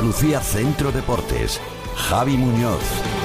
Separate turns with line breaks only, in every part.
Andalucía Centro Deportes. Javi Muñoz.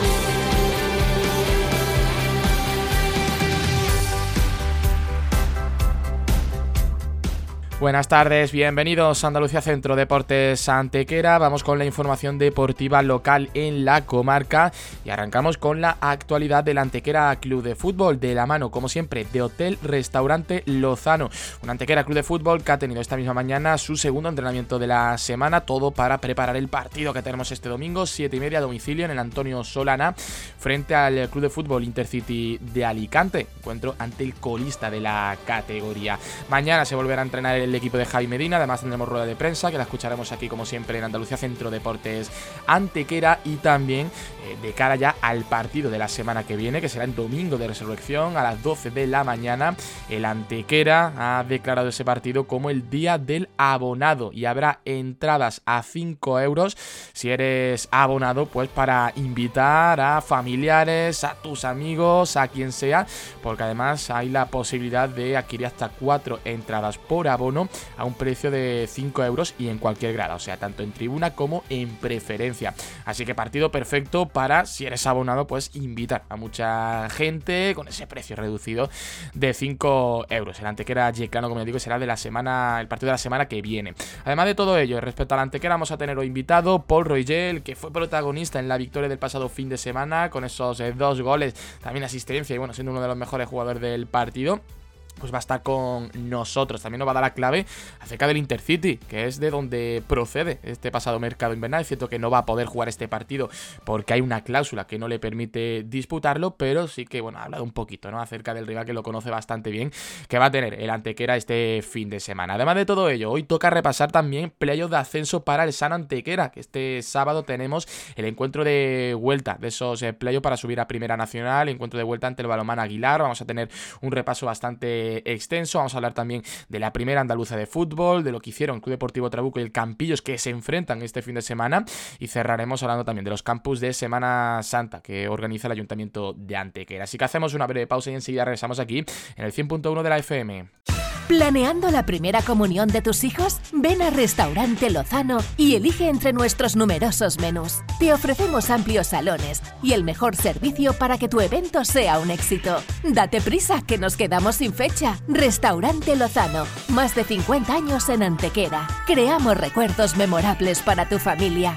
Buenas tardes, bienvenidos a Andalucía Centro Deportes Antequera. Vamos con la información deportiva local en la comarca y arrancamos con la actualidad del Antequera Club de Fútbol, de la mano, como siempre, de Hotel Restaurante Lozano. Un Antequera Club de Fútbol que ha tenido esta misma mañana su segundo entrenamiento de la semana, todo para preparar el partido que tenemos este domingo, 7:30 a domicilio en el Antonio Solana, frente al Club de Fútbol Intercity de Alicante. Encuentro ante el colista de la categoría. Mañana se volverá a entrenar el equipo de Javi Medina, además tendremos rueda de prensa que la escucharemos aquí como siempre en Andalucía Centro Deportes Antequera, y también de cara ya al partido de la semana que viene, que será el domingo de resurrección a las 12 de la mañana. El Antequera ha declarado ese partido como el día del abonado y habrá entradas a 5 euros si eres abonado, pues para invitar a familiares, a tus amigos, a quien sea, porque además hay la posibilidad de adquirir hasta 4 entradas por abono a un precio de 5 euros y en cualquier grada, o sea, tanto en tribuna como en preferencia. Así que partido perfecto para, si eres abonado, pues invitar a mucha gente con ese precio reducido de 5 euros. El Antequera Yeclano, como les digo, será de la semana, el partido de la semana que viene. Además de todo ello, respecto al Antequera, vamos a tener hoy invitado Paul Roigel, que fue protagonista en la victoria del pasado fin de semana con esos 2 goles, también asistencia y bueno, siendo uno de los mejores jugadores del partido. Pues va a estar con nosotros. También nos va a dar la clave acerca del Intercity, que es de donde procede este pasado mercado invernal. Es cierto que no va a poder jugar este partido porque hay una cláusula que no le permite disputarlo, pero sí que, bueno, ha hablado un poquito, ¿no?, acerca del rival, que lo conoce bastante bien, que va a tener el Antequera este fin de semana. Además de todo ello, hoy toca repasar también playoff de ascenso para el Sano Antequera, que este sábado tenemos el encuentro de vuelta de esos playoff para subir a Primera Nacional, encuentro de vuelta ante el Balonmán Aguilar. Vamos a tener un repaso bastante extenso. Vamos a hablar también de la primera andaluza de fútbol, de lo que hicieron Club Deportivo Trabuco y el Campillos, que se enfrentan este fin de semana, y cerraremos hablando también de los campus de Semana Santa que organiza el Ayuntamiento de Antequera. Así que hacemos una breve pausa y enseguida regresamos aquí en el 100.1 de la FM.
¿Planeando la primera comunión de tus hijos? Ven a Restaurante Lozano y elige entre nuestros numerosos menús. Te ofrecemos amplios salones y el mejor servicio para que tu evento sea un éxito. Date prisa, que nos quedamos sin fecha. Restaurante Lozano, más de 50 años en Antequera. Creamos recuerdos memorables para tu familia.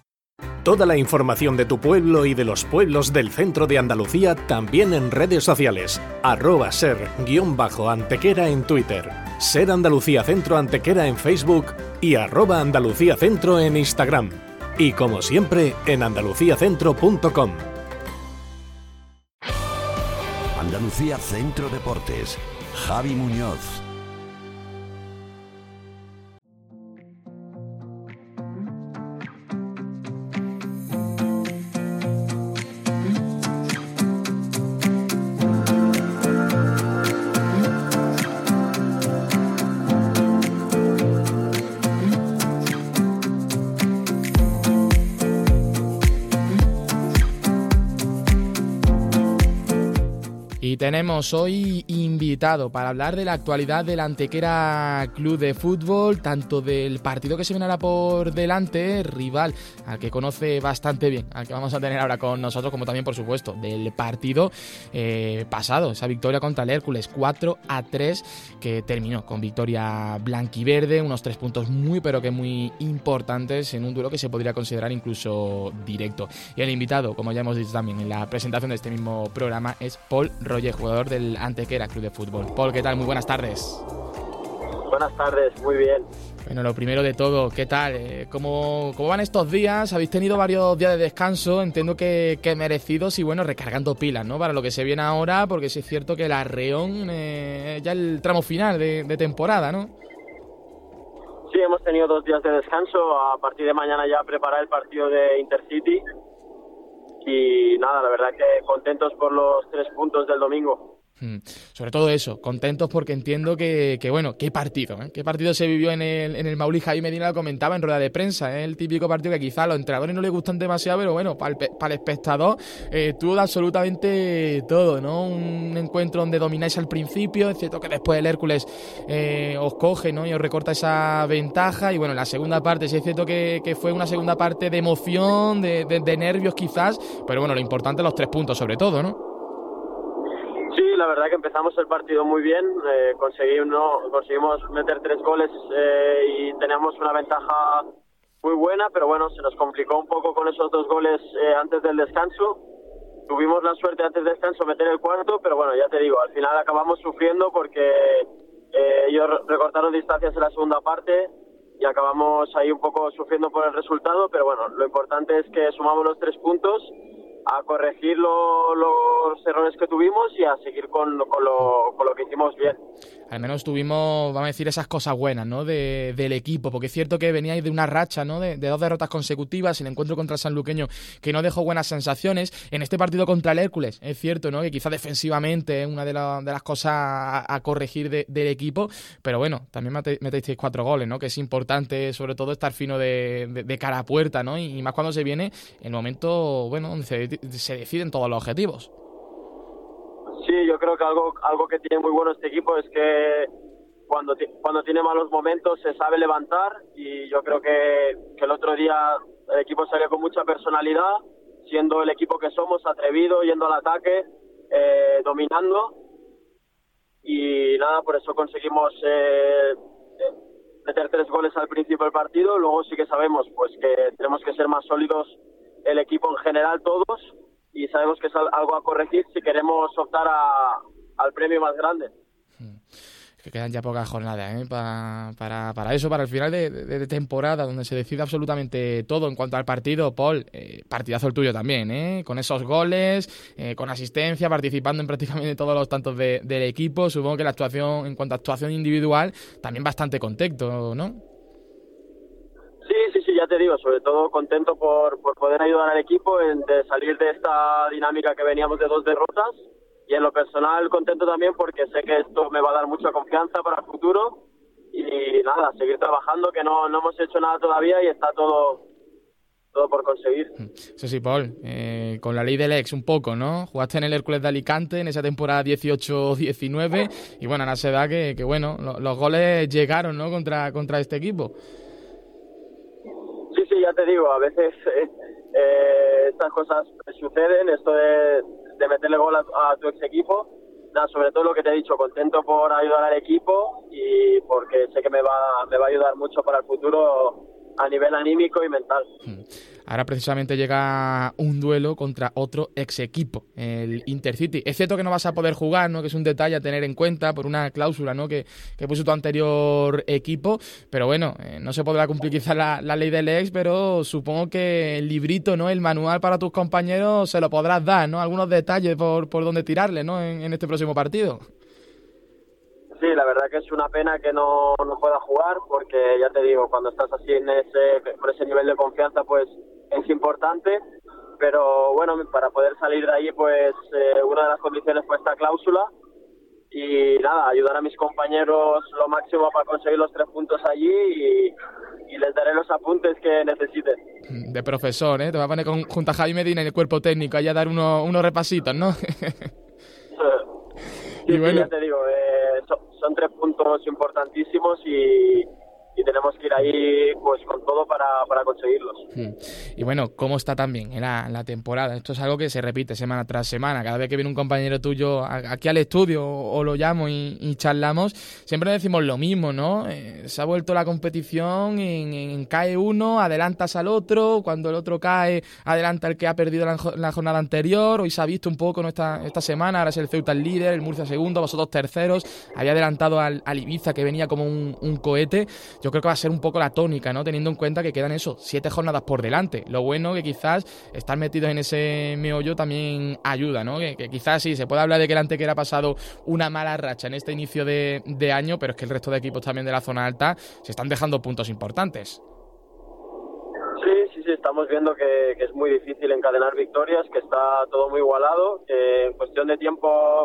Toda la información de tu pueblo y de los pueblos del centro de Andalucía también en redes sociales. @ser_Antequera en Twitter, Ser Andalucía Centro Antequera en Facebook y @Andalucía Centro en Instagram. Y como siempre, en andaluciacentro.com.
Andalucía Centro Deportes. Javi Muñoz.
Y tenemos hoy invitado para hablar de la actualidad del Antequera Club de Fútbol, tanto del partido que se viene ahora por delante, rival al que conoce bastante bien, al que vamos a tener ahora con nosotros, como también, por supuesto, del partido pasado, esa victoria contra el Hércules 4-3, que terminó con victoria blanquiverde, unos 3 puntos muy pero que muy importantes en un duelo que se podría considerar incluso directo. Y el invitado, como ya hemos dicho también en la presentación de este mismo programa, es Paul Roger, jugador del Antequera Club de Fútbol. Paul, ¿qué tal? Muy buenas tardes.
Buenas tardes, muy bien.
Bueno, lo primero de todo, ¿qué tal? ¿Cómo van estos días? Habéis tenido varios días de descanso, entiendo que merecidos, y bueno, recargando pilas, ¿no?, para lo que se viene ahora, porque sí es cierto que el Arreón ya el tramo final de temporada, ¿no?
Sí, hemos tenido 2 días de descanso. A partir de mañana ya preparar el partido de Intercity. Y nada, la verdad que contentos por los 3 puntos del domingo.
Sobre todo eso, contentos porque entiendo que bueno, qué partido, ¿eh? Qué partido se vivió en el Mauli. Javi Medina lo comentaba en rueda de prensa, ¿eh? El típico partido que quizá a los entrenadores no les gustan demasiado, pero bueno, para el espectador tuvo absolutamente todo, ¿no? Un encuentro donde domináis al principio, es cierto que después el Hércules os coge, ¿no? Y os recorta esa ventaja, y bueno, en la segunda parte sí es cierto que fue una segunda parte de emoción, de nervios quizás, pero bueno, lo importante los 3 puntos sobre todo, ¿no?
Sí, la verdad que empezamos el partido muy bien, conseguimos meter 3 goles y teníamos una ventaja muy buena, pero bueno, se nos complicó un poco con esos 2 goles antes del descanso. Tuvimos la suerte antes del descanso meter el cuarto, pero bueno, ya te digo, al final acabamos sufriendo porque ellos recortaron distancias en la segunda parte y acabamos ahí un poco sufriendo por el resultado, pero bueno, lo importante es que sumamos los 3 puntos, a corregir los errores que tuvimos y a seguir con lo que hicimos bien.
Al menos tuvimos, vamos a decir, esas cosas buenas, ¿no? Del equipo, porque es cierto que veníais de una racha, ¿no? De 2 derrotas consecutivas, el encuentro contra el sanluqueño que no dejó buenas sensaciones. En este partido contra el Hércules, es cierto, ¿no? Que quizás defensivamente es una de las cosas a corregir del equipo, pero bueno, también metéis 4 goles, ¿no? Que es importante, sobre todo, estar fino de cara a puerta, ¿no? Y más cuando se viene el momento, bueno, donde se deciden todos los objetivos.
Sí, yo creo que algo que tiene muy bueno este equipo es que cuando tiene malos momentos se sabe levantar, y yo creo que el otro día el equipo salió con mucha personalidad, siendo el equipo que somos, atrevido, yendo al ataque, dominando, y nada, por eso conseguimos meter 3 goles al principio del partido. Luego sí que sabemos pues que tenemos que ser más sólidos el equipo en general, todos, y sabemos que es algo a corregir si queremos optar al premio más grande.
Que quedan ya pocas jornadas, ¿eh? Para eso, para el final de temporada, donde se decide absolutamente todo en cuanto al partido. Paul, partidazo el tuyo también, ¿eh? Con esos goles, con asistencia, participando en prácticamente todos los tantos del equipo. Supongo que la actuación, en cuanto a actuación individual, también bastante contento, ¿no?
Sí, ya te digo, sobre todo contento por poder ayudar al equipo de salir de esta dinámica que veníamos de 2 derrotas, y en lo personal contento también porque sé que esto me va a dar mucha confianza para el futuro, y nada, seguir trabajando, que no hemos hecho nada todavía y está todo por conseguir.
Eso sí, Paul, con la ley del ex un poco, ¿no? Jugaste en el Hércules de Alicante en esa temporada 18-19 y bueno, ahora se da que bueno, los goles llegaron, ¿no? contra este equipo.
Sí, ya te digo, a veces estas cosas suceden, esto de meterle gol a tu ex equipo. Nada, sobre todo lo que te he dicho, contento por ayudar al equipo y porque sé que me va a ayudar mucho para el futuro a nivel anímico y mental.
Ahora precisamente llega un duelo contra otro ex equipo, el Intercity. Es cierto que no vas a poder jugar, ¿no? Que es un detalle a tener en cuenta por una cláusula, ¿no? que puso tu anterior equipo, pero bueno, no se podrá cumplir quizás la ley del ex, pero supongo que el librito, ¿no? El manual para tus compañeros se lo podrás dar, ¿no? Algunos detalles por donde tirarle, ¿no? En este próximo partido.
Sí, la verdad que es una pena que no pueda jugar, porque ya te digo, cuando estás así por ese nivel de confianza, pues es importante, pero bueno, para poder salir de ahí, pues una de las condiciones fue esta cláusula, y nada, ayudar a mis compañeros lo máximo para conseguir los 3 puntos allí, y les daré los apuntes que necesiten.
De profesor, ¿eh? Te vas a poner junto a Javi Medina en el cuerpo técnico allá a dar unos repasitos, ¿no?
Sí, bueno, ya te digo, son 3 puntos importantísimos y tenemos que ir ahí pues con todo para conseguirlos.
Y bueno, ¿cómo está también la temporada? Esto es algo que se repite semana tras semana. Cada vez que viene un compañero tuyo aquí al estudio o lo llamo y charlamos, siempre decimos lo mismo, ¿no? Se ha vuelto la competición en cae uno, adelantas al otro, cuando el otro cae, adelanta el que ha perdido la jornada anterior. Hoy se ha visto un poco, ¿no? esta semana, ahora es el Ceuta el líder, el Murcia segundo, vosotros terceros. Había adelantado al Ibiza, que venía como un cohete. Yo creo que va a ser un poco la tónica, ¿no? Teniendo en cuenta que quedan 7 jornadas por delante. Lo bueno que quizás estar metidos en ese meollo también ayuda, ¿no? Que quizás sí, se puede hablar de que el Antequera ha pasado una mala racha en este inicio de año, pero es que el resto de equipos también de la zona alta se están dejando puntos importantes.
Sí, estamos viendo que es muy difícil encadenar victorias, que está todo muy igualado, que en cuestión de tiempo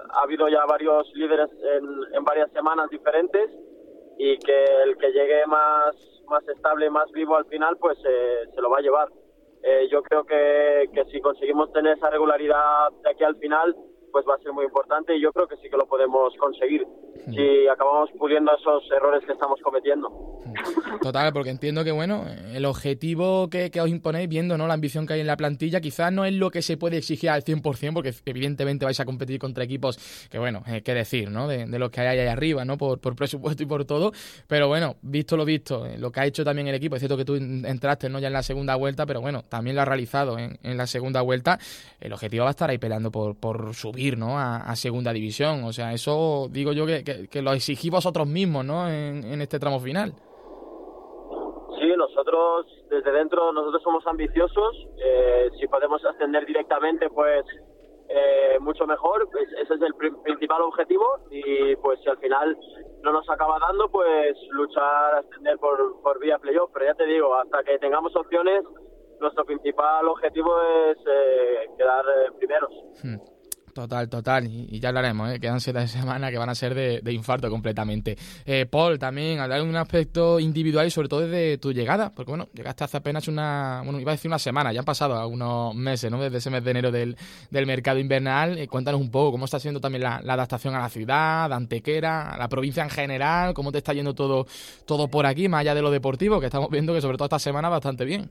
ha habido ya varios líderes en varias semanas diferentes, y que el que llegue más estable, más vivo al final, pues se lo va a llevar. Yo creo que si conseguimos tener esa regularidad de aquí al final, pues va a ser muy importante, y yo creo que sí que lo podemos conseguir si acabamos puliendo esos errores que estamos cometiendo.
Total, porque entiendo que, bueno, el objetivo que os imponéis, viendo, ¿no?, la ambición que hay en la plantilla, quizás no es lo que se puede exigir al 100%, porque evidentemente vais a competir contra equipos que, bueno, qué decir, ¿no?, de los que hay ahí arriba, ¿no?, por presupuesto y por todo, pero bueno, visto lo visto, lo que ha hecho también el equipo, es cierto que tú entraste, ¿no?, ya en la segunda vuelta, pero bueno, también lo has realizado en la segunda vuelta, el objetivo va a estar ahí peleando por subir, ¿no?, a segunda división. O sea, eso digo yo que lo exigís vosotros mismos, ¿no?, en este tramo final.
Sí, nosotros desde dentro somos ambiciosos. Si podemos ascender directamente, pues mucho mejor. Ese es el principal objetivo, y pues si al final no nos acaba dando, pues luchar a ascender por vía playoff. Pero ya te digo, hasta que tengamos opciones, nuestro principal objetivo es quedar primeros.
Total, y ya hablaremos, quedan 7 semanas que van a ser de infarto completamente. Paul, también hablar de un aspecto individual y sobre todo desde tu llegada, porque bueno, llegaste hace apenas iba a decir una semana, ya han pasado algunos meses, ¿no?, desde ese mes de enero del mercado invernal. Cuéntanos un poco cómo está siendo también la adaptación a la ciudad, a Antequera, a la provincia en general, cómo te está yendo todo por aquí, más allá de lo deportivo, que estamos viendo que sobre todo esta semana bastante bien.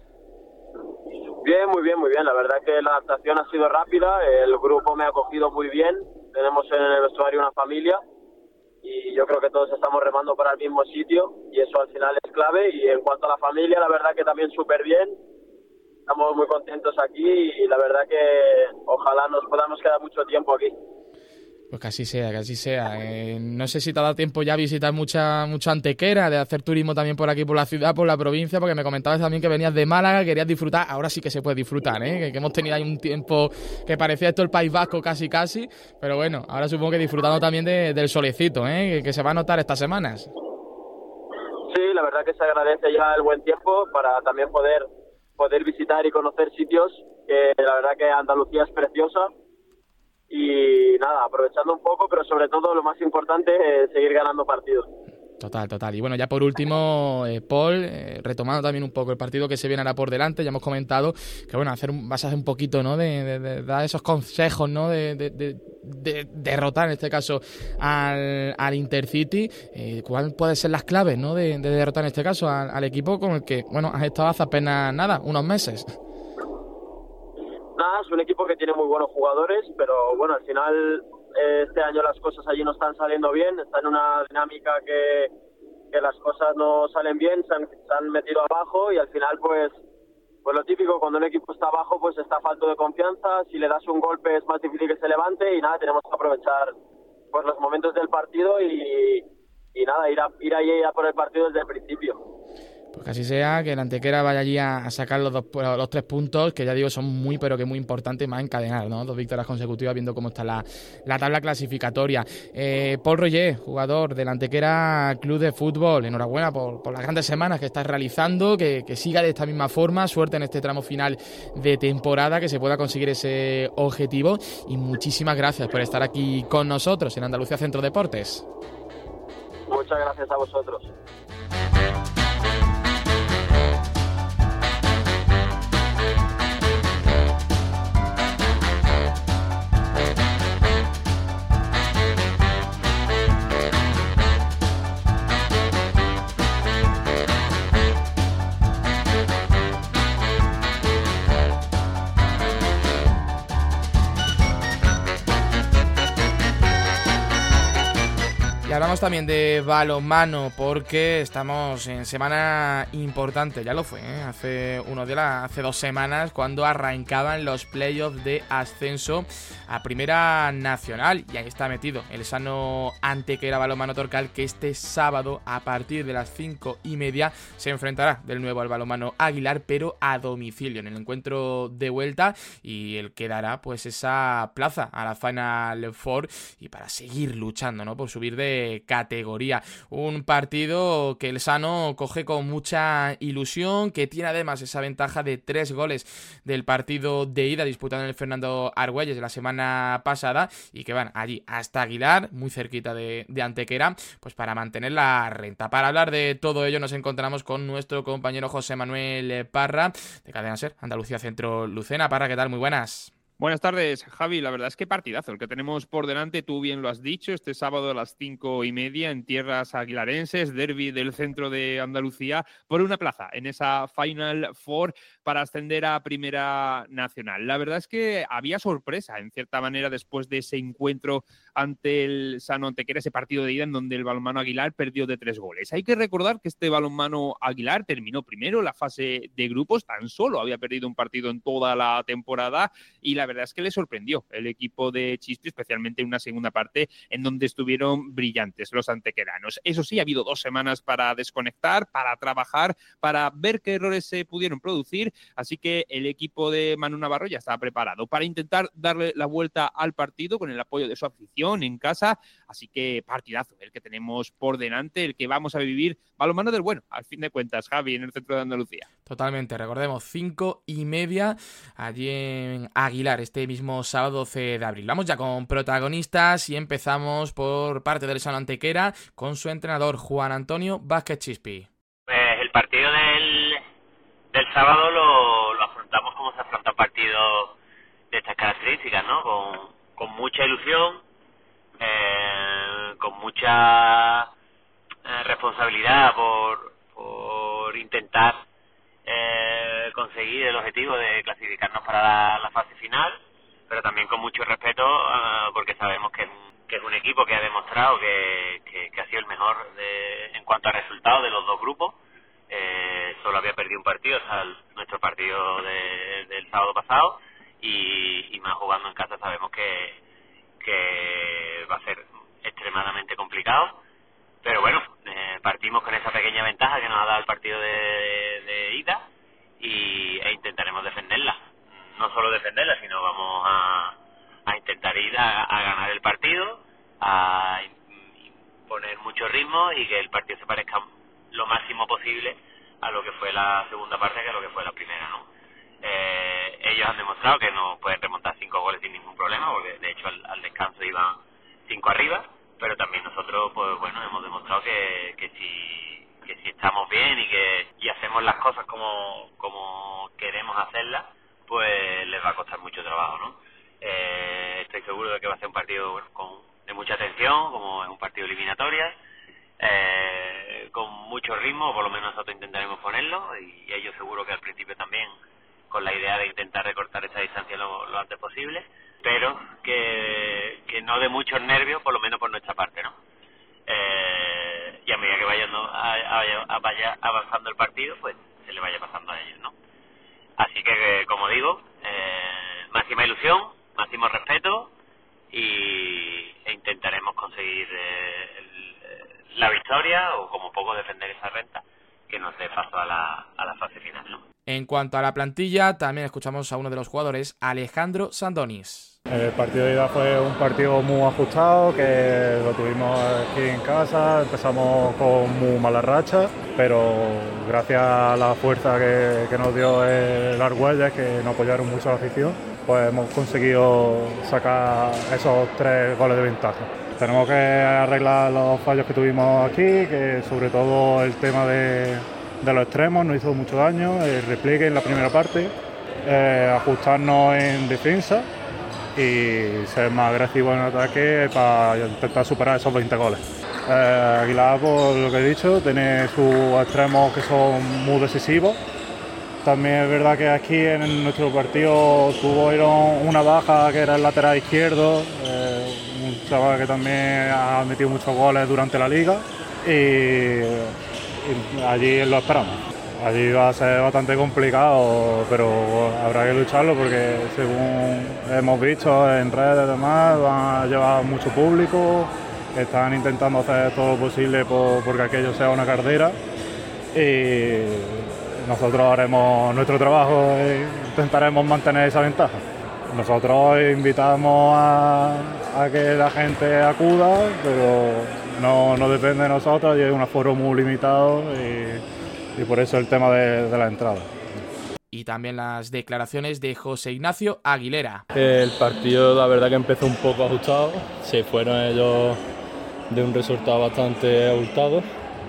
Bien, muy bien. La verdad que la adaptación ha sido rápida, el grupo me ha acogido muy bien, tenemos en el vestuario una familia, y yo creo que todos estamos remando para el mismo sitio, y eso al final es clave. Y en cuanto a la familia, la verdad que también súper bien, estamos muy contentos aquí, y la verdad que ojalá nos podamos quedar mucho tiempo aquí.
Pues que así sea. No sé si te ha dado tiempo ya a visitar mucha Antequera, de hacer turismo también por aquí, por la ciudad, por la provincia, porque me comentabas también que venías de Málaga, querías disfrutar. Ahora sí que se puede disfrutar, que hemos tenido ahí un tiempo que parecía esto el País Vasco casi, pero bueno, ahora supongo que disfrutando también del solecito, que se va a notar estas semanas.
Sí, la verdad que se agradece ya el buen tiempo para también poder visitar y conocer sitios, que la verdad que Andalucía es preciosa. Y nada, aprovechando un poco, pero sobre todo lo más importante es seguir ganando partidos.
Total. Y bueno, ya por último, Paul, retomando también un poco el partido que se viene ahora por delante, ya hemos comentado que bueno, vas a hacer un poquito, ¿no?, de dar esos consejos, ¿no?, de derrotar en este caso al Intercity. ¿Cuál pueden ser las claves, ¿no?, de derrotar en este caso al equipo con el que, bueno, has estado hace apenas unos meses?
Nada, es un equipo que tiene muy buenos jugadores, pero bueno, al final este año las cosas allí no están saliendo bien, está en una dinámica que las cosas no salen bien, se han metido abajo, y al final pues lo típico, cuando un equipo está abajo pues está falto de confianza, si le das un golpe es más difícil que se levante, y nada, tenemos que aprovechar pues los momentos del partido y nada, ir ahí a por el partido desde el principio.
Pues que así sea, que el Antequera vaya allí a sacar los 3 puntos, que ya digo son muy, pero que muy importantes, más encadenar, ¿no? 2 victorias consecutivas, viendo cómo está la tabla clasificatoria. Paul Roger, jugador del Antequera Club de Fútbol, enhorabuena por las grandes semanas que estás realizando, que siga de esta misma forma, suerte en este tramo final de temporada, que se pueda conseguir ese objetivo, y muchísimas gracias por estar aquí con nosotros en Andalucía Centro Deportes.
Muchas gracias a vosotros.
Y hablamos también de balonmano, porque estamos en semana importante, ya lo fue, hace 2 semanas, cuando arrancaban los playoffs de ascenso a Primera Nacional, y ahí está metido el sano Antequera Balonmano Torcal, que este sábado a partir de las 5:30 se enfrentará de nuevo al Balonmano Aguilar, pero a domicilio en el encuentro de vuelta, y el que dará pues esa plaza a la Final Four, y para seguir luchando, ¿no?, por subir de de categoría. Un partido que el Sano coge con mucha ilusión, que tiene además esa ventaja de 3 goles del partido de ida disputado en el Fernando Argüelles de la semana pasada, y que van allí hasta Aguilar, muy cerquita de Antequera, pues para mantener la renta. Para hablar de todo ello nos encontramos con nuestro compañero José Manuel Parra, de Cadena SER, Andalucía Centro Lucena. Parra, ¿qué tal? Muy buenas.
Buenas tardes, Javi. La verdad es que partidazo el que tenemos por delante, tú bien lo has dicho, este sábado a las 5:30 en tierras aguilarenses, derbi del centro de Andalucía, por una plaza en esa Final Four para ascender a Primera Nacional. La verdad es que había sorpresa, en cierta manera, después de ese encuentro ante el Sano Antequera, ese partido de ida en donde el balonmano Aguilar perdió de 3 goles. Hay que recordar que este balonmano Aguilar terminó primero la fase de grupos, tan solo había perdido un partido en toda la temporada, y la verdad es que le sorprendió el equipo de Chispi, especialmente en una segunda parte en donde estuvieron brillantes los antequeranos. Eso sí, ha habido 2 semanas para desconectar, para trabajar, para ver qué errores se pudieron producir, así que el equipo de Manu Navarro ya estaba preparado para intentar darle la vuelta al partido con el apoyo de su afición en casa, así que partidazo el que tenemos por delante, el que vamos a vivir, balonmano del bueno, al fin de cuentas, Javi, en el centro de Andalucía.
Totalmente, recordemos, 5:30 allí en Aguilar, este mismo sábado 12 de abril. Vamos ya con protagonistas y empezamos por parte del Sano Antequera con su entrenador Juan Antonio Vázquez Chispi.
Pues el partido del sábado lo afrontamos como se afronta un partido de estas características, ¿no? Con mucha ilusión, con mucha responsabilidad por intentar conseguir el objetivo de clasificarnos para la fase final, pero también con mucho respeto porque sabemos que es un equipo que ha demostrado que ha sido el mejor en cuanto a resultados de los 2 grupos. Solo había perdido un partido, o sea, nuestro partido del sábado pasado, y más jugando en casa sabemos que va a ser extremadamente complicado, pero bueno, partimos con esa pequeña ventaja que nos ha dado el partido de ida e intentaremos defenderla. No solo defenderla, sino vamos a intentar ir a ganar el partido, a poner mucho ritmo y que el partido se parezca lo máximo posible a lo que fue la segunda parte que a lo que fue la primera, ¿no? Ellos han demostrado que no pueden remontar 5 goles sin ningún problema, porque de hecho al descanso iban 5 arriba, pero también nosotros, pues bueno, hemos demostrado que si estamos bien y hacemos las cosas como queremos hacerlas, pues les va a costar mucho trabajo, ¿no? Estoy seguro de que va a ser un partido de mucha tensión, como es un partido eliminatoria, con mucho ritmo, por lo menos nosotros intentaremos ponerlo, y ellos seguro que al principio también, con la idea de intentar recortar esa distancia lo antes posible, pero que no de muchos nervios, por lo menos por nuestra parte, ¿no? Y a medida que vaya avanzando el partido, pues se le vaya pasando a ellos, ¿no? Así que, como digo, máxima ilusión, máximo respeto, e intentaremos conseguir la victoria, o como poco defender esa renta que nos dé paso a la fase final, ¿no?
En cuanto a la plantilla, también escuchamos a uno de los jugadores, Alejandro Sandonis.
El partido de ida fue un partido muy ajustado, que lo tuvimos aquí en casa, empezamos con muy mala racha, pero gracias a la fuerza que nos dio el Argüelles, que nos apoyaron mucho la afición, pues hemos conseguido sacar esos 3 goles de ventaja. Tenemos que arreglar los fallos que tuvimos aquí, que sobre todo el tema de los extremos nos hizo mucho daño, el repliegue en la primera parte, ajustarnos en defensa y ser más agresivo en ataque para intentar superar esos 20 goles. Aguilar, por lo que he dicho, tiene sus extremos que son muy decisivos. También es verdad que aquí en nuestro partido tuvieron una baja que era el lateral izquierdo, un chaval que también ha metido muchos goles durante la liga, y allí lo esperamos. Allí va a ser bastante complicado, pero habrá que lucharlo porque, según hemos visto en redes y demás, van a llevar mucho público, están intentando hacer todo lo posible porque aquello sea una carrera, y nosotros haremos nuestro trabajo e intentaremos mantener esa ventaja. nosotros invitamos a que la gente acuda, pero no depende de nosotros y es un aforo muy limitado y por eso el tema de la entrada.
Y también las declaraciones de José Ignacio Aguilera.
El partido la verdad que empezó un poco ajustado, se fueron ellos de un resultado bastante abultado,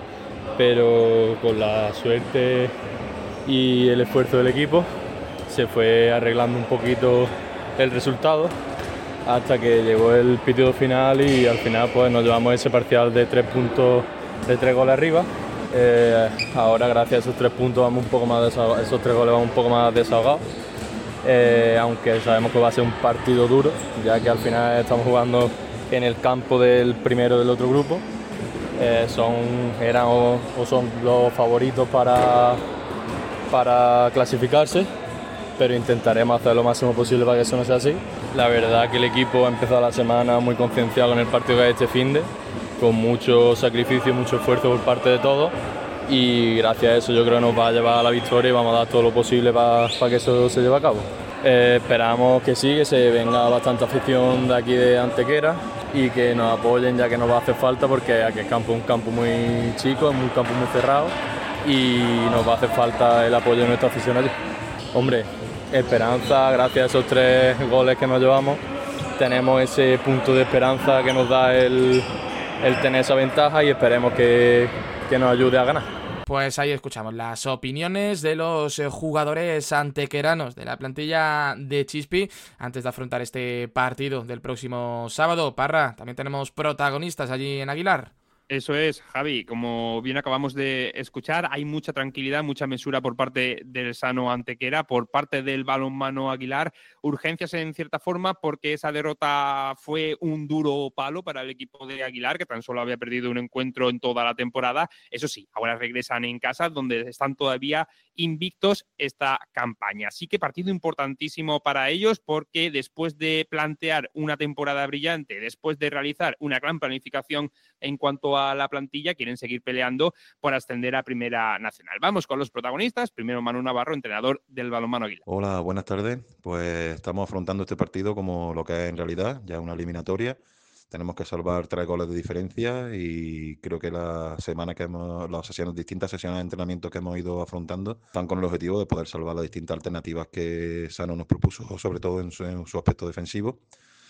pero con la suerte y el esfuerzo del equipo se fue arreglando un poquito el resultado hasta que llegó el pitido final y al final pues nos llevamos ese parcial de 3 puntos, de 3 goles arriba. Ahora gracias a esos 3 puntos vamos un poco más desahogados, esos 3 goles vamos un poco más desahogados, aunque sabemos que va a ser un partido duro, ya que al final estamos jugando en el campo del primero del otro grupo. Eran o son los favoritos para clasificarse, pero intentaremos hacer lo máximo posible para que eso no sea así. La verdad que el equipo ha empezado la semana muy concienciado en el partido que hay este finde, con mucho sacrificio y mucho esfuerzo por parte de todos, y gracias a eso yo creo que nos va a llevar a la victoria y vamos a dar todo lo posible para que eso se lleve a cabo. Esperamos que sí, que se venga bastante afición de aquí de Antequera y que nos apoyen, ya que nos va a hacer falta, porque aquí el campo es un campo muy chico, es un campo muy cerrado y nos va a hacer falta el apoyo de nuestra afición allí. Hombre, esperanza, gracias a esos 3 goles que nos llevamos, tenemos ese punto de esperanza que nos da el tener esa ventaja y esperemos que nos ayude a ganar.
Pues ahí escuchamos las opiniones de los jugadores antequeranos de la plantilla de Chispi antes de afrontar este partido del próximo sábado. Parra, también tenemos protagonistas allí en Aguilar.
Eso es, Javi. Como bien acabamos de escuchar, hay mucha tranquilidad, mucha mesura por parte del Sano Antequera, por parte del balonmano Aguilar. Urgencias en cierta forma, porque esa derrota fue un duro palo para el equipo de Aguilar, que tan solo había perdido un encuentro en toda la temporada. Eso sí, ahora regresan en casa, donde están todavía invictos esta campaña. Así que partido importantísimo para ellos, porque después de plantear una temporada brillante, después de realizar una gran planificación en cuanto a la plantilla, quieren seguir peleando por ascender a Primera Nacional. Vamos con los protagonistas. Primero Manu Navarro, entrenador del balonmano Aguilar.
Hola, buenas tardes. Pues estamos afrontando este partido como lo que es en realidad, ya una eliminatoria. Tenemos que salvar 3 goles de diferencia y creo que las distintas sesiones de entrenamiento que hemos ido afrontando están con el objetivo de poder salvar las distintas alternativas que Sano nos propuso, sobre todo en su aspecto defensivo,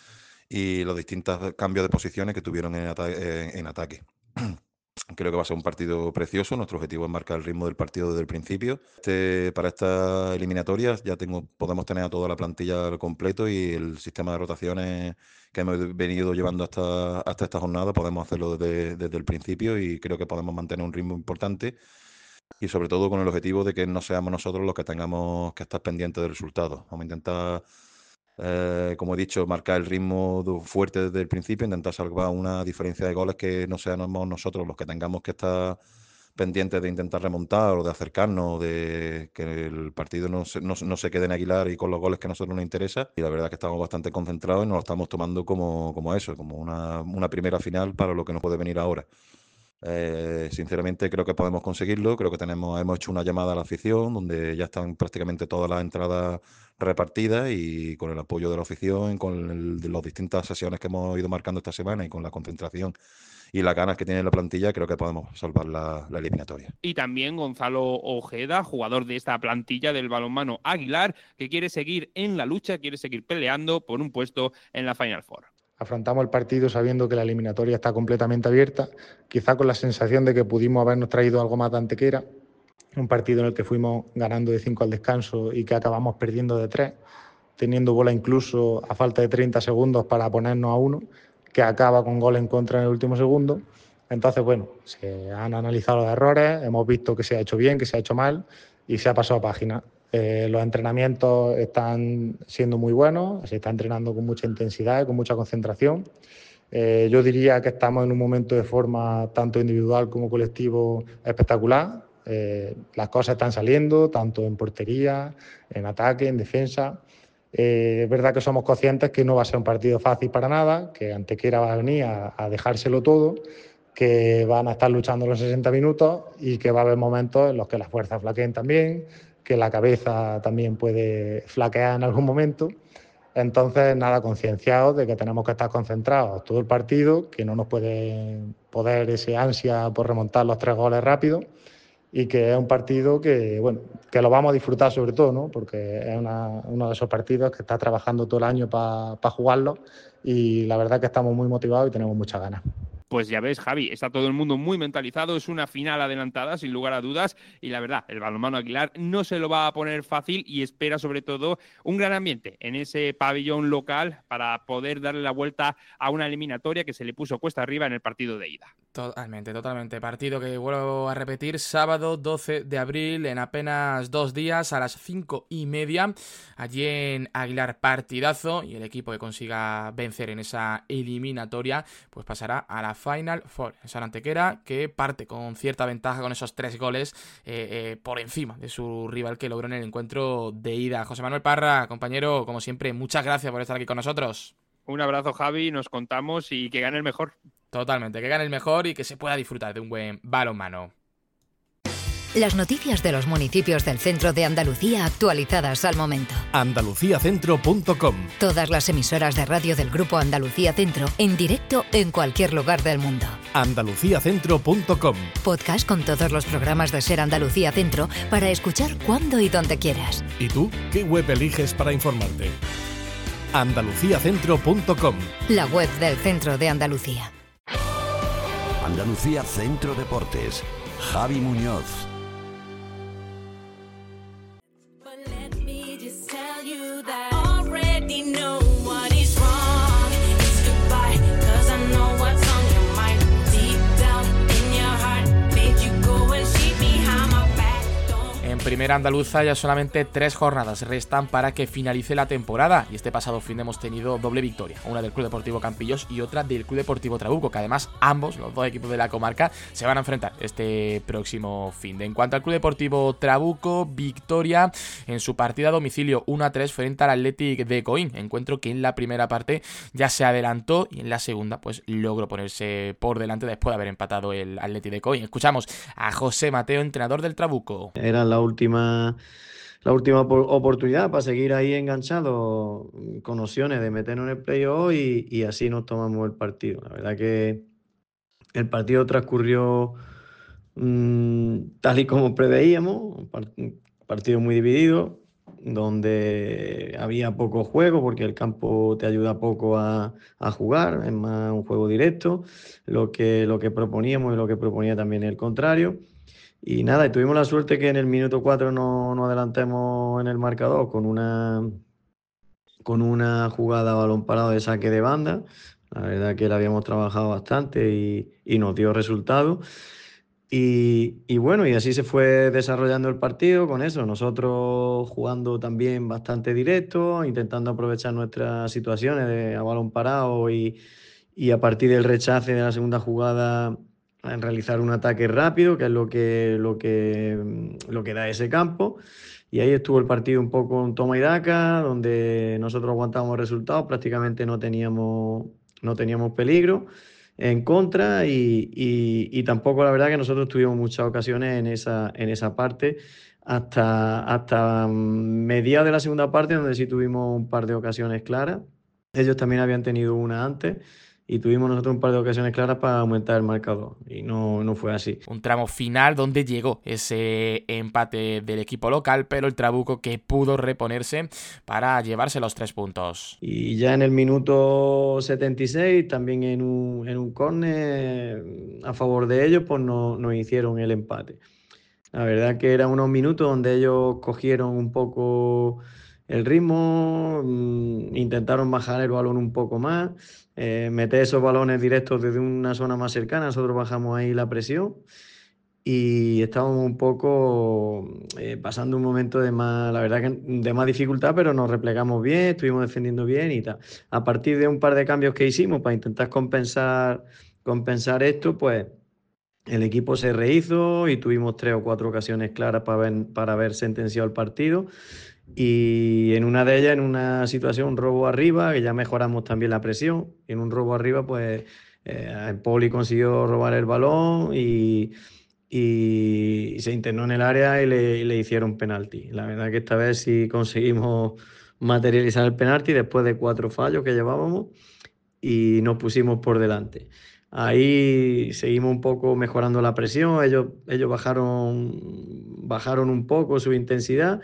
y los distintos cambios de posiciones que tuvieron en ataque. Creo que va a ser un partido precioso. Nuestro objetivo es marcar el ritmo del partido desde el principio. Para estas eliminatorias ya podemos tener a toda la plantilla al completo y el sistema de rotaciones que hemos venido llevando hasta esta jornada podemos hacerlo desde el principio y creo que podemos mantener un ritmo importante y sobre todo con el objetivo de que no seamos nosotros los que tengamos que estar pendientes del resultado. Vamos a intentar, como he dicho, marcar el ritmo fuerte desde el principio, intentar salvar una diferencia de goles que no seamos nosotros los que tengamos que estar pendientes de intentar remontar o de acercarnos, de que el partido no se quede en Aguilar y con los goles que a nosotros nos interesa. Y la verdad es que estamos bastante concentrados y nos lo estamos tomando como eso, como una primera final para lo que nos puede venir ahora. Sinceramente creo que podemos conseguirlo. Creo que hemos hecho una llamada a la afición donde ya están prácticamente todas las entradas repartidas y con el apoyo de la afición, con las distintas sesiones que hemos ido marcando esta semana y con la concentración y las ganas que tiene la plantilla, creo que podemos salvar la eliminatoria.
Y también Gonzalo Ojeda, jugador de esta plantilla del balonmano Aguilar, que quiere seguir en la lucha, quiere seguir peleando por un puesto en la Final Four.
Afrontamos el partido sabiendo que la eliminatoria está completamente abierta, quizá con la sensación de que pudimos habernos traído algo más de Antequera, un partido en el que fuimos ganando de 5 al descanso y que acabamos perdiendo de 3, teniendo bola incluso a falta de 30 segundos para ponernos a 1, que acaba con gol en contra en el último segundo. Entonces, bueno, se han analizado los errores, hemos visto que se ha hecho bien, que se ha hecho mal y se ha pasado página. Los entrenamientos están siendo muy buenos, se está entrenando con mucha intensidad y con mucha concentración. Yo diría que estamos en un momento de forma tanto individual como colectivo espectacular. Las cosas están saliendo, tanto en portería, en ataque, en defensa. Es verdad que somos conscientes que no va a ser un partido fácil para nada, que Antequera va a venir a dejárselo todo, que van a estar luchando los 60 minutos y que va a haber momentos en los que las fuerzas flaqueen también, que la cabeza también puede flaquear en algún momento. Entonces, nada, concienciados de que tenemos que estar concentrados todo el partido, que no nos puede poder ese ansia por remontar los 3 goles rápido, y que es un partido que, bueno, que lo vamos a disfrutar sobre todo, ¿no? Porque es uno de esos partidos que está trabajando todo el año para jugarlo, y la verdad que estamos muy motivados y tenemos muchas ganas.
Pues ya ves, Javi, está todo el mundo muy mentalizado, es una final adelantada, sin lugar a dudas, y la verdad, el balonmano Aguilar no se lo va a poner fácil y espera sobre todo un gran ambiente en ese pabellón local para poder darle la vuelta a una eliminatoria que se le puso cuesta arriba en el partido de ida.
Totalmente. Partido que vuelvo a repetir, sábado 12 de abril, en apenas 2 días, a las 5:30, allí en Aguilar. Partidazo, y el equipo que consiga vencer en esa eliminatoria, pues pasará a la Final Four. Esa Antequera, que parte con cierta ventaja con esos 3 goles por encima de su rival que logró en el encuentro de ida. José Manuel Parra, compañero, como siempre, muchas gracias por estar aquí con nosotros.
Un abrazo, Javi, nos contamos y que gane el mejor.
Totalmente, que gane el mejor y que se pueda disfrutar de un buen balonmano.
Las noticias de los municipios del centro de Andalucía actualizadas al momento.
Andaluciacentro.com.
Todas las emisoras de radio del Grupo Andalucía Centro en directo en cualquier lugar del mundo.
Andaluciacentro.com.
Podcast con todos los programas de Ser Andalucía Centro para escuchar cuando y donde quieras.
¿Y tú qué web eliges para informarte? Andaluciacentro.com.
La web del centro de Andalucía.
Andalucía Centro Deportes. Javi Muñoz.
Primera andaluza, ya solamente 3 jornadas restan para que finalice la temporada, y este pasado fin hemos tenido doble victoria, una del Club Deportivo Campillos y otra del Club Deportivo Trabuco, que además ambos, los 2 equipos de la comarca, se van a enfrentar este próximo fin. En cuanto al Club Deportivo Trabuco, victoria en su partida a domicilio 1-3 frente al Athletic de Coín, encuentro que en la primera parte ya se adelantó y en la segunda pues logró ponerse por delante después de haber empatado el Athletic de Coín. Escuchamos a José Mateo, entrenador del Trabuco.
Era la última oportunidad para seguir ahí enganchado con opciones de meternos en el playoff y así nos tomamos el partido. La verdad que el partido transcurrió tal y como preveíamos, un partido muy dividido, donde había poco juego porque el campo te ayuda poco a jugar, es más un juego directo, lo que proponíamos y lo que proponía también el contrario. Y nada, y tuvimos la suerte que en el minuto 4 nos adelantemos en el marcador con una jugada a balón parado de saque de banda. La verdad que la habíamos trabajado bastante y nos dio resultado. Y bueno, y así se fue desarrollando el partido con eso. Nosotros jugando también bastante directo, intentando aprovechar nuestras situaciones a balón parado y a partir del rechace de la segunda jugada en realizar un ataque rápido, que es lo que da ese campo. Y ahí estuvo el partido un poco en toma y daca, donde nosotros aguantábamos resultados, prácticamente no teníamos peligro en contra y tampoco la verdad que nosotros tuvimos muchas ocasiones en esa parte hasta mediados de la segunda parte, donde sí tuvimos un par de ocasiones claras. Ellos también habían tenido una antes y tuvimos nosotros un par de ocasiones claras para aumentar el marcador y no fue así.
Un tramo final donde llegó ese empate del equipo local, pero el Trabuco que pudo reponerse para llevarse los 3 puntos.
Y ya en el minuto 76, también en un córner a favor de ellos, pues nos hicieron el empate. La verdad que eran unos minutos donde ellos cogieron un poco el ritmo, intentaron bajar el balón un poco más, meter esos balones directos desde una zona más cercana. Nosotros bajamos ahí la presión y estábamos un poco pasando un momento de más, la verdad que de más dificultad, pero nos replegamos bien, estuvimos defendiendo bien y tal. A partir de un par de cambios que hicimos para intentar compensar esto, pues el equipo se rehizo y tuvimos 3 o 4 ocasiones claras para haber sentenciado el partido. Y en una de ellas, en una situación, un robo arriba, que ya mejoramos también la presión. Y en un robo arriba, pues el Poli consiguió robar el balón y se internó en el área y le hicieron penalti. La verdad que esta vez sí conseguimos materializar el penalti después de 4 fallos que llevábamos y nos pusimos por delante. Ahí seguimos un poco mejorando la presión, ellos bajaron un poco su intensidad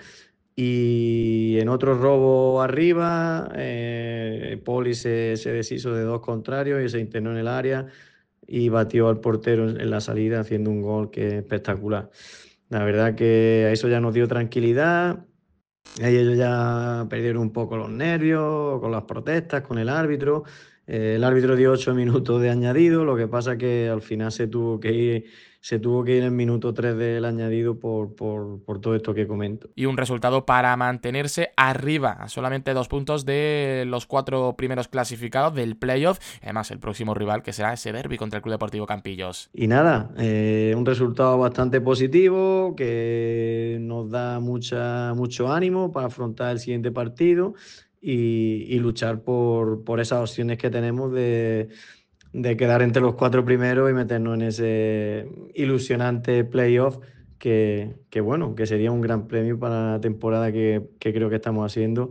y en otro robo arriba, Poli se deshizo de 2 contrarios y se internó en el área y batió al portero en la salida haciendo un gol que es espectacular. La verdad que a eso ya nos dio tranquilidad. Ahí ellos ya perdieron un poco los nervios con las protestas, con el árbitro. El árbitro dio 8 minutos de añadido, lo que pasa que al final se tuvo que ir en el minuto 3 del añadido por todo esto que comento.
Y un resultado para mantenerse arriba, a solamente 2 puntos de los 4 primeros clasificados del playoff. Además, el próximo rival que será ese derbi contra el Club Deportivo Campillos.
Y nada, un resultado bastante positivo que nos da mucho ánimo para afrontar el siguiente partido y luchar por esas opciones que tenemos de quedar entre los 4 primeros y meternos en ese ilusionante playoff que sería un gran premio para la temporada que creo que estamos haciendo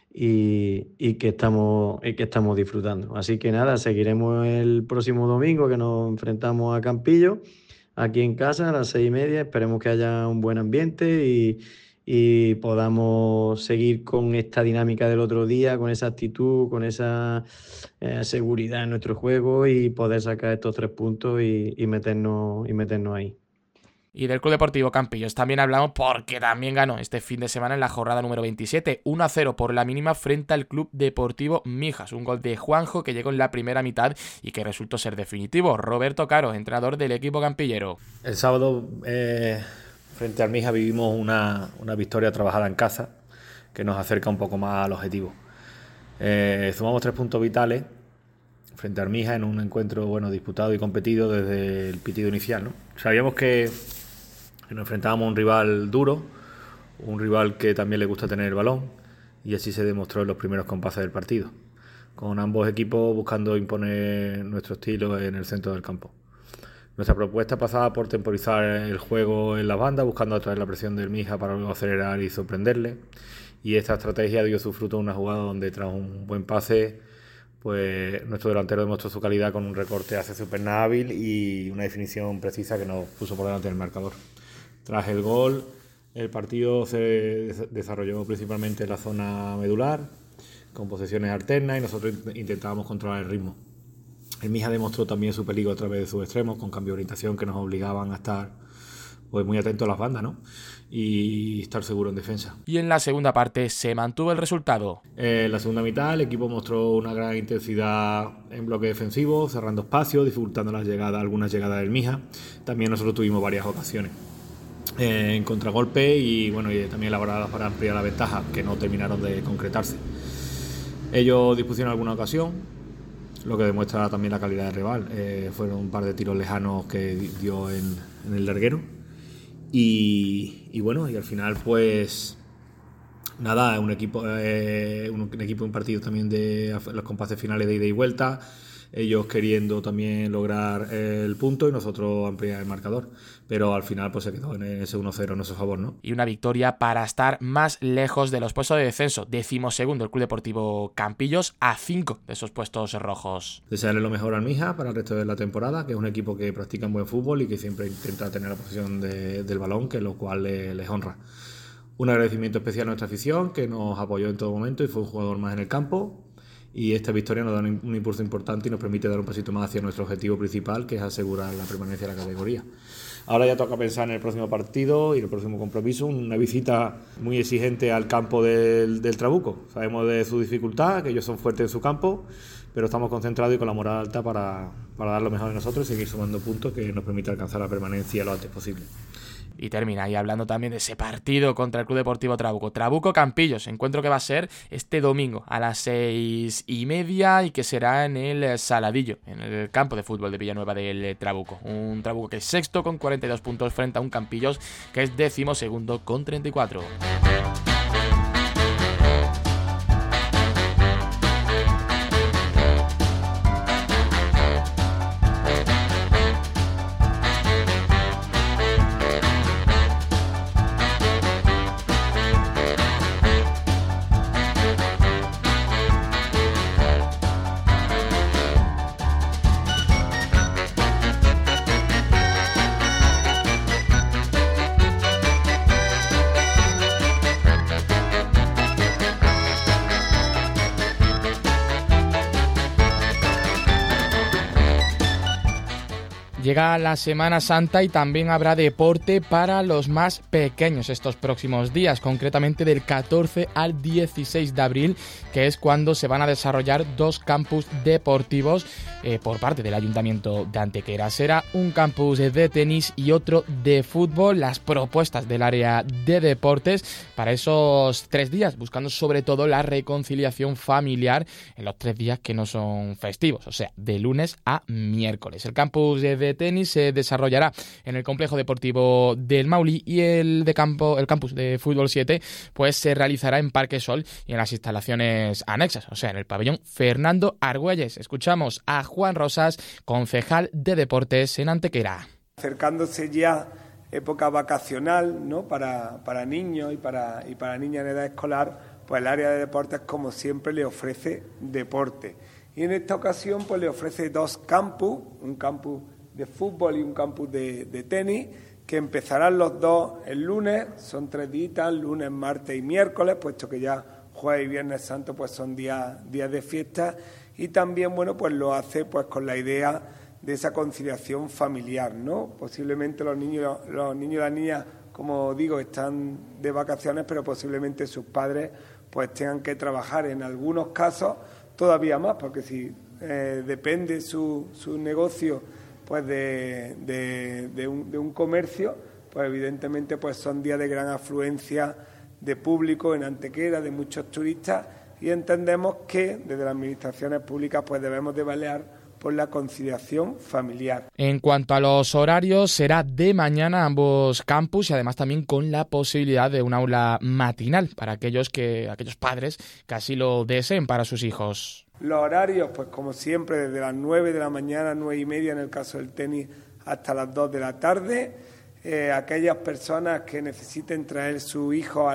y que estamos disfrutando. Así que nada, seguiremos el próximo domingo que nos enfrentamos a Campillo, aquí en casa a las 6:30. Esperemos que haya un buen ambiente y podamos seguir con esta dinámica del otro día, con esa actitud, con esa seguridad en nuestro juego y poder sacar estos 3 puntos y meternos ahí.
Y del Club Deportivo Campillos también hablamos porque también ganó este fin de semana en la jornada número 27, 1-0 por la mínima frente al Club Deportivo Mijas. Un gol de Juanjo que llegó en la primera mitad y que resultó ser definitivo. Roberto Caro, entrenador del equipo campillero.
El sábado frente al Mijas vivimos una victoria trabajada en casa que nos acerca un poco más al objetivo. Sumamos 3 puntos vitales frente al Mijas en un encuentro disputado y competido desde el pitido inicial, ¿no? Sabíamos que nos enfrentábamos a un rival duro, un rival que también le gusta tener el balón, y así se demostró en los primeros compases del partido, con ambos equipos buscando imponer nuestro estilo en el centro del campo. Nuestra propuesta pasaba por temporizar el juego en las bandas, buscando atraer la presión del Mijas para luego acelerar y sorprenderle, y esta estrategia dio su fruto en una jugada donde tras un buen pase pues nuestro delantero demostró su calidad con un recorte hacia su perna hábil y una definición precisa que nos puso por delante del marcador. Tras el gol, el partido se desarrolló principalmente en la zona medular, con posesiones alternas, y nosotros intentábamos controlar el ritmo. El Mijas demostró también su peligro a través de sus extremos, con cambio de orientación que nos obligaban a estar muy atentos a las bandas, ¿no? Y estar seguro en defensa.
Y en la segunda parte se mantuvo el resultado.
En la segunda mitad el equipo mostró una gran intensidad en bloque defensivo, cerrando espacios, dificultando algunas llegadas del Mijas. También nosotros tuvimos varias ocasiones en contragolpe y también elaboradas para ampliar la ventaja, que no terminaron de concretarse. Ellos dispusieron alguna ocasión, lo que demuestra también la calidad del rival. Fueron un par de tiros lejanos que dio en el larguero. Y al final pues nada, un equipo un partido también de los compases finales de ida y vuelta, ellos queriendo también lograr el punto y nosotros ampliar el marcador, pero al final pues se quedó en ese 1-0 a nuestro favor, ¿no?
Y una victoria para estar más lejos de los puestos de descenso. 12º el Club Deportivo Campillos, a 5 de esos puestos rojos.
Desearle lo mejor al Mijas para el resto de la temporada, que es un equipo que practica un buen fútbol y que siempre intenta tener la posesión del balón, que lo cual les honra. Un agradecimiento especial a nuestra afición, que nos apoyó en todo momento y fue un jugador más en el campo. Y esta victoria nos da un impulso importante y nos permite dar un pasito más hacia nuestro objetivo principal, que es asegurar la permanencia de la categoría. Ahora ya toca pensar en el próximo partido y el próximo compromiso, una visita muy exigente al campo del Trabuco. Sabemos de su dificultad, que ellos son fuertes en su campo, pero estamos concentrados y con la moral alta para dar lo mejor de nosotros y seguir sumando puntos que nos permita alcanzar la permanencia lo antes posible.
Y termina ahí hablando también de ese partido contra el Club Deportivo Trabuco. Trabuco Campillos, encuentro que va a ser este domingo a las 6:30 y que será en el Saladillo, en el campo de fútbol de Villanueva del Trabuco. Un Trabuco que es sexto con 42 puntos frente a un Campillos que es 12º con 34. Llega la Semana Santa y también habrá deporte para los más pequeños estos próximos días, concretamente del 14 al 16 de abril, que es cuando se van a desarrollar 2 campus deportivos por parte del Ayuntamiento de Antequera. Será un campus de tenis y otro de fútbol. Las propuestas del área de deportes para esos 3 días, buscando sobre todo la reconciliación familiar en los 3 días que no son festivos, o sea, de lunes a miércoles. El campus de tenis se desarrollará en el complejo deportivo del Maulí y el campus de fútbol 7 pues se realizará en Parque Sol y en las instalaciones anexas, o sea, en el pabellón Fernando Argüelles. Escuchamos a Juan Rosas, concejal de deportes en Antequera.
Acercándose ya época vacacional, ¿no?, para niños y para niñas en edad escolar, pues el área de deportes, como siempre, le ofrece deporte. Y en esta ocasión pues le ofrece 2 campus, un campus de fútbol y un campus de tenis, que empezarán los 2 el lunes. Son 3 días, lunes, martes y miércoles, puesto que ya jueves y viernes santo pues son días de fiesta, y también, bueno, pues lo hace pues con la idea de esa conciliación familiar, ¿no? Posiblemente los niños y las niñas, como digo, están de vacaciones, pero posiblemente sus padres pues tengan que trabajar en algunos casos todavía más, porque si depende su negocio pues de un comercio, pues evidentemente pues son días de gran afluencia de público en Antequera, de muchos turistas, y entendemos que desde las administraciones públicas pues debemos de velar por la conciliación familiar.
En cuanto a los horarios, será de mañana ambos campus y además también con la posibilidad de un aula matinal para aquellos padres que así lo deseen para sus hijos.
Los horarios, pues como siempre, desde las 9 de la mañana, 9:30 en el caso del tenis, hasta las 2 de la tarde. Aquellas personas que necesiten traer su hijo a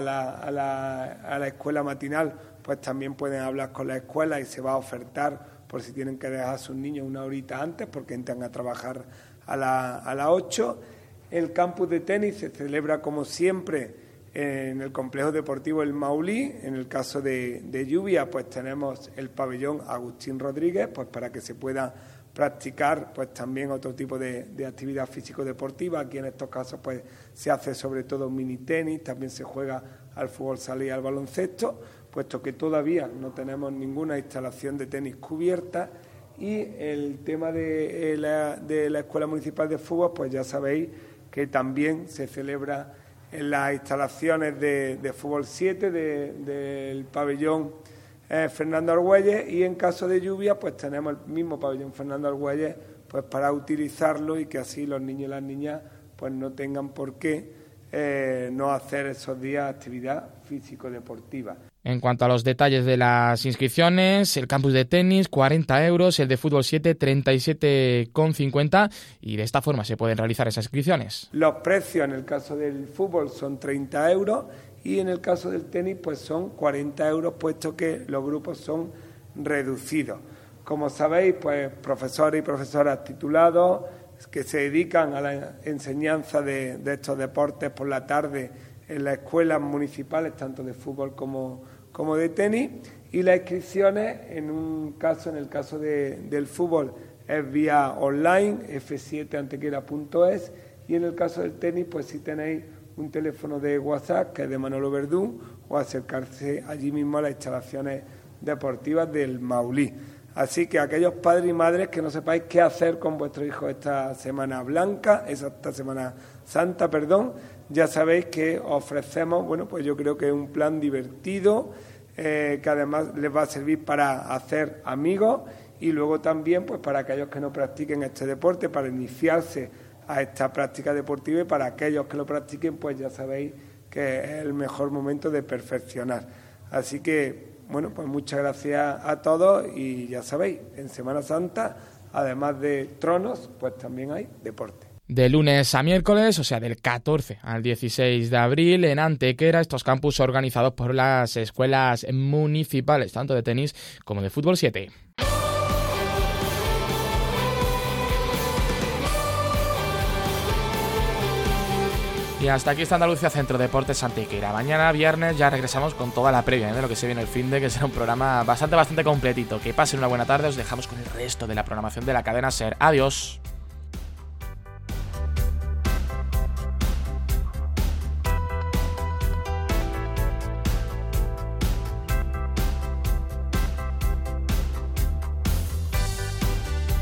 la escuela matinal, pues también pueden hablar con la escuela y se va a ofertar por si tienen que dejar a sus niños una horita antes, porque entran a trabajar a las 8. El campus de tenis se celebra como siempre en el complejo deportivo El Maulí. En el caso de lluvia, pues tenemos el pabellón Agustín Rodríguez, pues para que se pueda practicar pues también otro tipo de actividad físico-deportiva. Aquí en estos casos pues se hace sobre todo mini tenis, también se juega al fútbol sala y al baloncesto, puesto que todavía no tenemos ninguna instalación de tenis cubierta. Y el tema de la Escuela Municipal de Fútbol, pues ya sabéis que también se celebra en las instalaciones de fútbol 7 del pabellón Fernando Argüelles, y en caso de lluvia pues tenemos el mismo pabellón Fernando Argüelles pues para utilizarlo y que así los niños y las niñas pues no tengan por qué no hacer esos días actividad físico-deportiva.
En cuanto a los detalles de las inscripciones, el campus de tenis 40 euros, el de fútbol 7 37,50, y de esta forma se pueden realizar esas inscripciones.
Los precios en el caso del fútbol son 30 euros y en el caso del tenis pues son 40 euros, puesto que los grupos son reducidos. Como sabéis, pues profesores y profesoras titulados que se dedican a la enseñanza de estos deportes por la tarde en las escuelas municipales, tanto de fútbol como de tenis, y las inscripciones en el caso del fútbol es vía online, f7antequera.es, y en el caso del tenis pues si tenéis un teléfono de WhatsApp que es de Manolo Verdún, o acercarse allí mismo a las instalaciones deportivas del Maulí. Así que aquellos padres y madres que no sepáis qué hacer con vuestro hijo esta Semana Santa, ya sabéis que ofrecemos, bueno, pues yo creo que es un plan divertido, que además les va a servir para hacer amigos, y luego también pues para aquellos que no practiquen este deporte, para iniciarse a esta práctica deportiva, y para aquellos que lo practiquen pues ya sabéis que es el mejor momento de perfeccionar. Así que, bueno, pues muchas gracias a todos, y ya sabéis, en Semana Santa, además de tronos, pues también hay deporte.
De lunes a miércoles, o sea, del 14 al 16 de abril, en Antequera, estos campus organizados por las escuelas municipales, tanto de tenis como de fútbol 7. Y hasta aquí está Andalucía Centro Deportes Antequera. Mañana viernes ya regresamos con toda la previa de lo que se viene el finde, que será un programa bastante completito. Que pasen una buena tarde, os dejamos con el resto de la programación de la cadena SER. Adiós.